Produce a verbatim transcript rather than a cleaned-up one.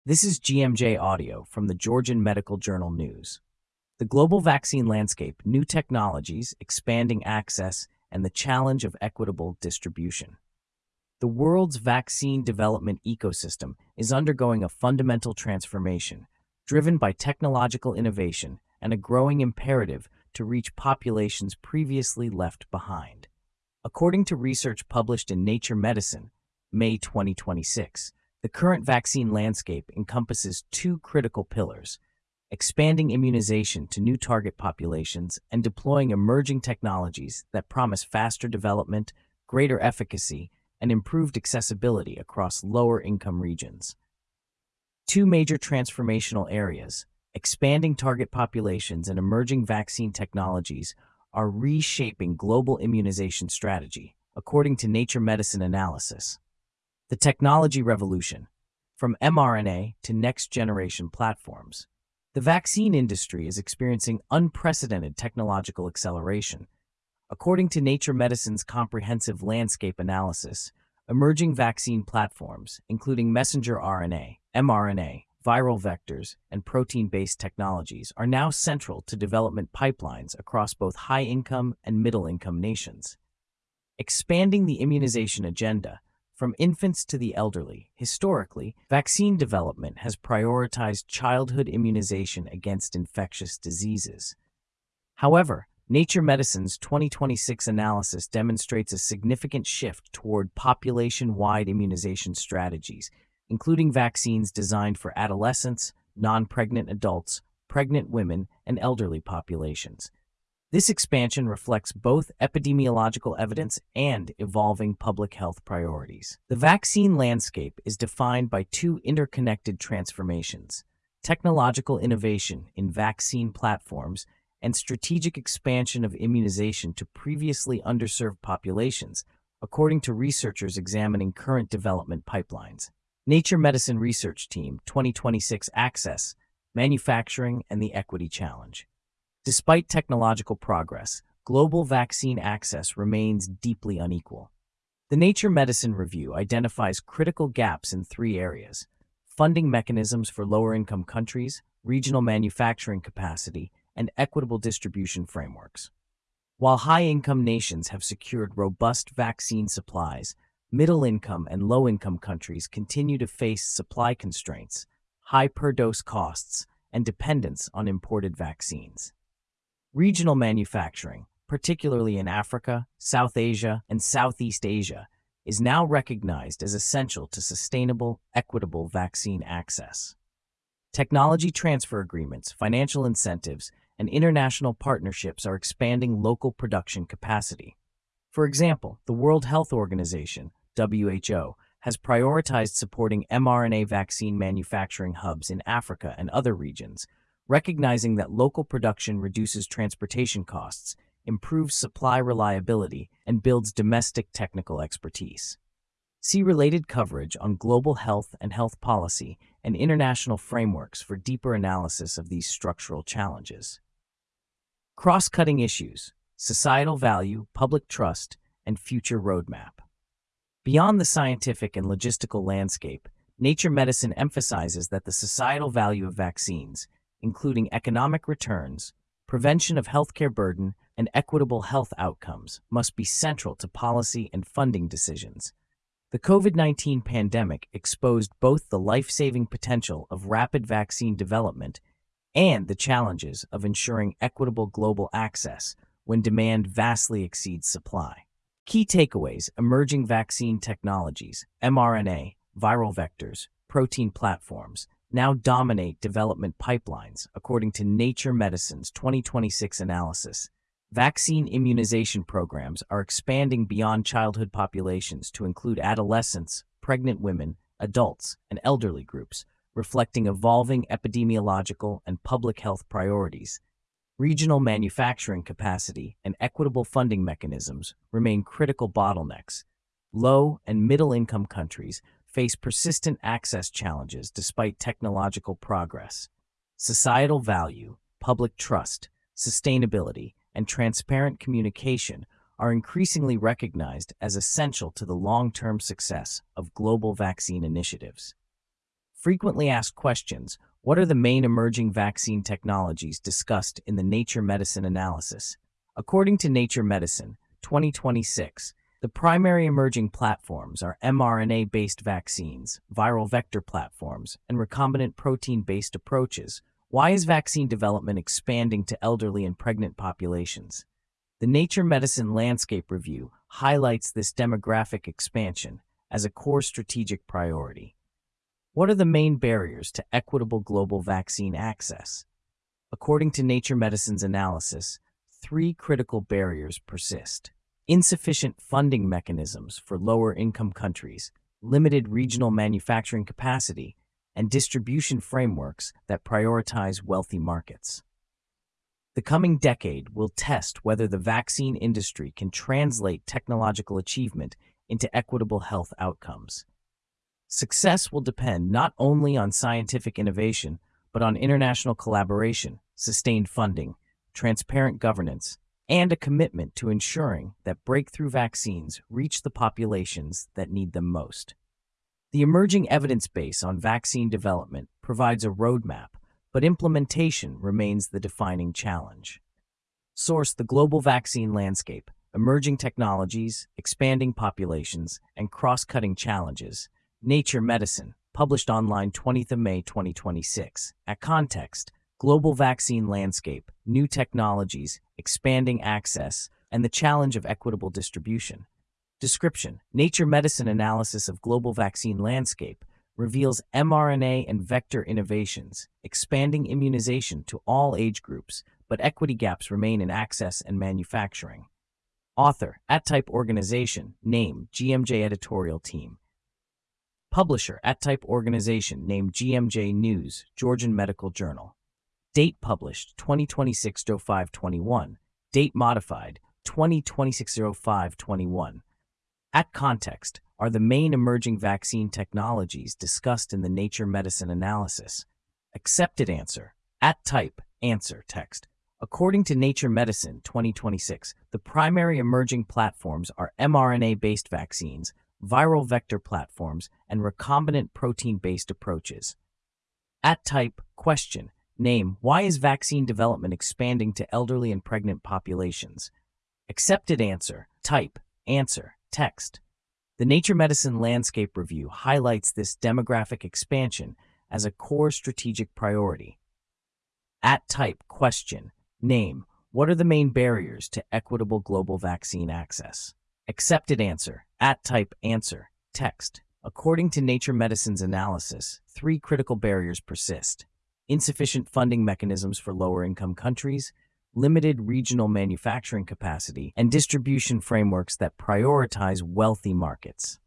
This is G M J Audio from the Georgian Medical Journal News. The global vaccine landscape, new technologies, expanding access, and the challenge of equitable distribution. The world's vaccine development ecosystem is undergoing a fundamental transformation, driven by technological innovation and a growing imperative to reach populations previously left behind. According to research published in Nature Medicine, May twenty twenty-six, the current vaccine landscape encompasses two critical pillars: expanding immunization to new target populations and deploying emerging technologies that promise faster development, greater efficacy, and improved accessibility across lower-income regions. Two major transformational areas, expanding target populations and emerging vaccine technologies, are reshaping global immunization strategy, according to Nature Medicine analysis. The technology revolution, from mRNA to next-generation platforms. The vaccine industry is experiencing unprecedented technological acceleration. According to Nature Medicine's comprehensive landscape analysis, emerging vaccine platforms, including messenger R N A, mRNA, viral vectors, and protein-based technologies, are now central to development pipelines across both high-income and middle-income nations. Expanding the immunization agenda, from infants to the elderly, historically, vaccine development has prioritized childhood immunization against infectious diseases. However, Nature Medicine's twenty twenty-six analysis demonstrates a significant shift toward population-wide immunization strategies, including vaccines designed for adolescents, non-pregnant adults, pregnant women, and elderly populations. This expansion reflects both epidemiological evidence and evolving public health priorities. The vaccine landscape is defined by two interconnected transformations: technological innovation in vaccine platforms and strategic expansion of immunization to previously underserved populations, according to researchers examining current development pipelines. Nature Medicine Research Team twenty twenty-six Access, Manufacturing, and the Equity Challenge. Despite technological progress, global vaccine access remains deeply unequal. The Nature Medicine Review identifies critical gaps in three areas: funding mechanisms for lower-income countries, regional manufacturing capacity, and equitable distribution frameworks. While high-income nations have secured robust vaccine supplies, middle-income and low-income countries continue to face supply constraints, high per-dose costs, and dependence on imported vaccines. Regional manufacturing, particularly in Africa, South Asia, and Southeast Asia, is now recognized as essential to sustainable, equitable vaccine access. Technology transfer agreements, financial incentives, and international partnerships are expanding local production capacity. For example, the World Health Organization, W H O, has prioritized supporting mRNA vaccine manufacturing hubs in Africa and other regions, recognizing that local production reduces transportation costs, improves supply reliability, and builds domestic technical expertise. See related coverage on global health and health policy and international frameworks for deeper analysis of these structural challenges. Cross-cutting issues: societal value, public trust, and future roadmap. Beyond the scientific and logistical landscape, Nature Medicine emphasizes that the societal value of vaccines, including economic returns, prevention of healthcare burden, and equitable health outcomes, must be central to policy and funding decisions. The COVID nineteen pandemic exposed both the life-saving potential of rapid vaccine development and the challenges of ensuring equitable global access when demand vastly exceeds supply. Key takeaways: emerging vaccine technologies, mRNA, viral vectors, protein platforms, now dominate development pipelines, according to Nature Medicine's twenty twenty-six analysis. Vaccine immunization programs are expanding beyond childhood populations to include adolescents, pregnant women, adults, and elderly groups, reflecting evolving epidemiological and public health priorities. Regional manufacturing capacity and equitable funding mechanisms remain critical bottlenecks. Low and middle-income countries face persistent access challenges despite technological progress. Societal value, public trust, sustainability, and transparent communication are increasingly recognized as essential to the long-term success of global vaccine initiatives. Frequently asked questions. What are the main emerging vaccine technologies discussed in the Nature Medicine analysis? According to Nature Medicine twenty twenty-six, the primary emerging platforms are mRNA-based vaccines, viral vector platforms, and recombinant protein-based approaches. Why is vaccine development expanding to elderly and pregnant populations? The Nature Medicine Landscape Review highlights this demographic expansion as a core strategic priority. What are the main barriers to equitable global vaccine access? According to Nature Medicine's analysis, three critical barriers persist: insufficient funding mechanisms for lower-income countries, limited regional manufacturing capacity, and distribution frameworks that prioritize wealthy markets. The coming decade will test whether the vaccine industry can translate technological achievement into equitable health outcomes. Success will depend not only on scientific innovation, but on international collaboration, sustained funding, transparent governance, and a commitment to ensuring that breakthrough vaccines reach the populations that need them most. The emerging evidence base on vaccine development provides a roadmap, but implementation remains the defining challenge. Source: The Global Vaccine Landscape, Emerging Technologies, Expanding Populations, and Cross-Cutting Challenges. Nature Medicine, published online twentieth of May twenty twenty-six. At Context: Global Vaccine Landscape, New Technologies, Expanding Access, and the Challenge of Equitable Distribution. Description: Nature Medicine analysis of global vaccine landscape reveals mRNA and vector innovations, expanding immunization to all age groups, but equity gaps remain in access and manufacturing. Author: AdType Organization, name G M J Editorial Team. Publisher: AdType Organization, name G M J News, Georgian Medical Journal. Date published: twenty twenty-six oh five twenty-one. Date modified: twenty twenty-six oh five twenty-one. At Context: Are the main emerging vaccine technologies discussed in the Nature Medicine analysis? Accepted answer: At Type Answer Text. According to Nature Medicine twenty twenty-six, the primary emerging platforms are mRNA-based vaccines, viral vector platforms, and recombinant protein-based approaches. At Type Question: Name: Why is vaccine development expanding to elderly and pregnant populations? Accepted answer: Type Answer Text. The Nature Medicine Landscape Review highlights this demographic expansion as a core strategic priority. At Type Question: Name: What are the main barriers to equitable global vaccine access? Accepted answer: At Type Answer Text. According to Nature Medicine's analysis, three critical barriers persist: insufficient funding mechanisms for lower-income countries, limited regional manufacturing capacity, and distribution frameworks that prioritize wealthy markets.